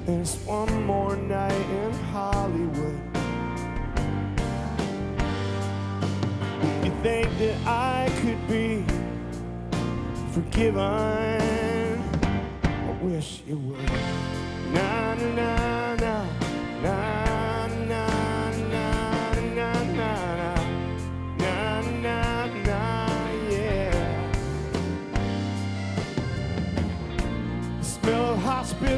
There's one more night in Hollywood. You think that I could be forgiven? I wish you would. Na na na na na na na na na na na na, yeah. Smell of hospital.